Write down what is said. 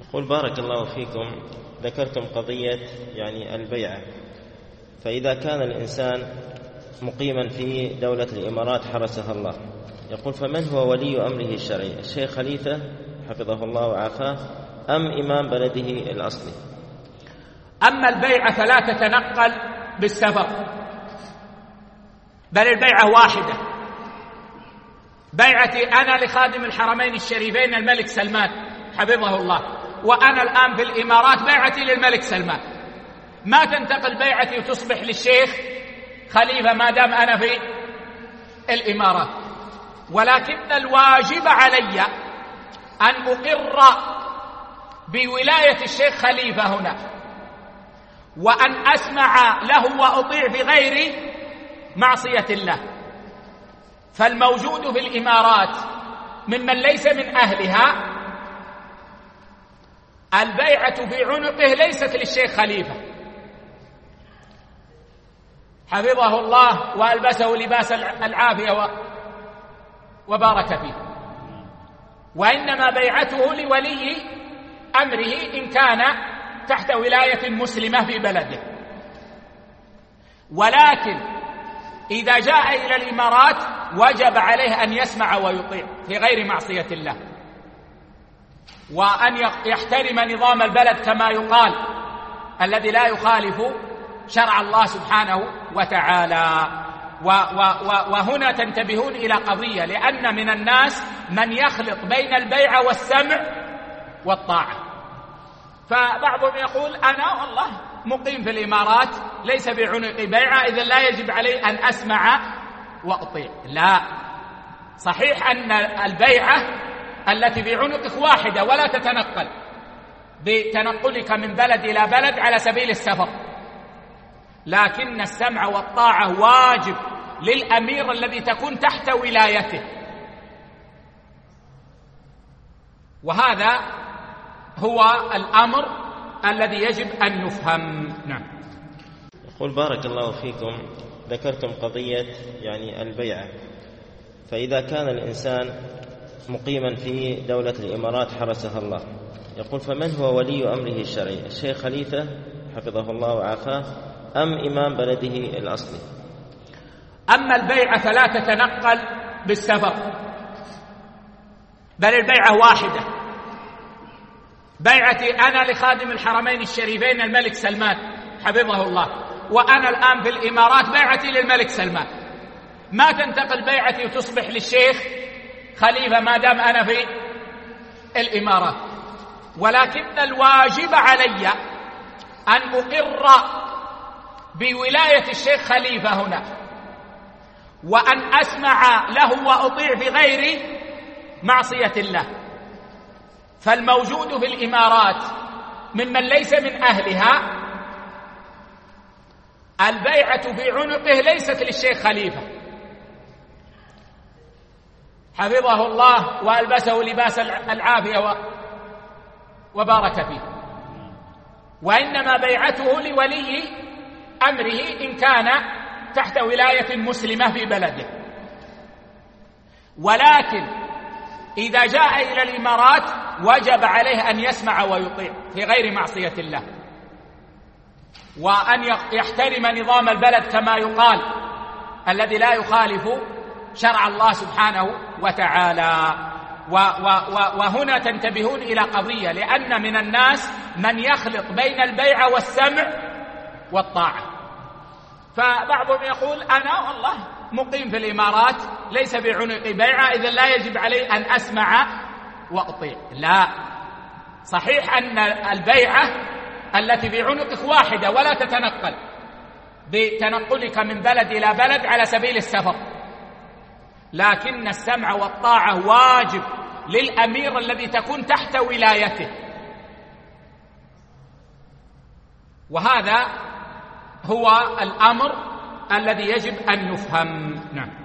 قل بارك الله فيكم، ذكرتم قضية البيعة. فإذا كان الإنسان مقيما في دولة الإمارات حرسها الله، يقول فمن هو ولي أمره الشرعي؟ الشيخ خليفة حفظه الله وعافاه أم إمام بلده الأصلي؟ أما البيعة فلا تتنقل بالسفر، بل البيعة واحدة. بيعتي أنا لخادم الحرمين الشريفين الملك سلمان حفظه الله، وأنا الآن في الإمارات بيعتي للملك سلمان. ما تنتقل بيعتي وتصبح للشيخ خليفة ما دام أنا في الإمارات، ولكن الواجب علي أن أقر بولاية الشيخ خليفة هنا، وأن أسمع له وأطيع بغير معصية الله. فالموجود في الإمارات ممن ليس من أهلها البيعة في عنقه ليست للشيخ خليفة حفظه الله وألبسه لباس العافية وبارك فيه، وإنما بيعته لولي أمره إن كان تحت ولاية مسلمة في بلده. ولكن إذا جاء إلى الإمارات وجب عليه أن يسمع ويطيع في غير معصية الله، وأن يحترم نظام البلد كما يقال الذي لا يخالف شرع الله سبحانه وتعالى. وهنا تنتبهون إلى قضية، لأن من الناس من يخلط بين البيعة والسمع والطاعة. فبعضهم يقول أنا والله مقيم في الإمارات ليس بعنق بيعة، إذن لا يجب علي أن أسمع وأطيع. لا، صحيح أن البيعة التي بعنقك واحدة ولا تتنقل بتنقلك من بلد إلى بلد على سبيل السفر، لكن السمع والطاعة واجب للأمير الذي تكون تحت ولايته، وهذا هو الأمر الذي يجب أن يفهم. نعم. يقول بارك الله فيكم، ذكرتم قضية البيعة. فإذا كان الإنسان مقيما في دولة الإمارات حرسها الله، يقول فمن هو ولي أمره الشرعي؟ الشيخ خليفة حفظه الله وعافاه أم إمام بلده الأصلي؟ أما البيعة فلا تتنقل بالسفر، بل البيعة واحدة. بيعتي أنا لخادم الحرمين الشريفين الملك سلمان حفظه الله، وأنا الآن في الإمارات بيعتي للملك سلمان. ما تنتقل بيعتي وتصبح للشيخ خليفة ما دام أنا في الإمارات، ولكن الواجب علي أن أقر بولاية الشيخ خليفة هنا، وأن أسمع له وأطيع بغير معصية الله. فالموجود في الإمارات ممن ليس من أهلها البيعة في عنقه ليست للشيخ خليفة حفظه الله وألبسه لباس العافية وبارك فيه، وإنما بيعته لولي أمره إن كان تحت ولاية مسلمة في بلده. ولكن إذا جاء إلى الإمارات وجب عليه أن يسمع ويطيع في غير معصية الله، وأن يحترم نظام البلد كما يقال الذي لا يخالف شرع الله سبحانه وتعالى. وهنا تنتبهون إلى قضية، لأن من الناس من يخلط بين البيعة والسمع والطاعة. فبعضهم يقول أنا والله مقيم في الإمارات ليس بعنق بيعة، إذن لا يجب علي أن أسمع وأطيع. لا، صحيح أن البيعة التي بعنقك واحدة ولا تتنقل بتنقلك من بلد إلى بلد على سبيل السفر، لكن السمع والطاعة واجب للأمير الذي تكون تحت ولايته، وهذا هو الأمر الذي يجب أن يفهم. نعم.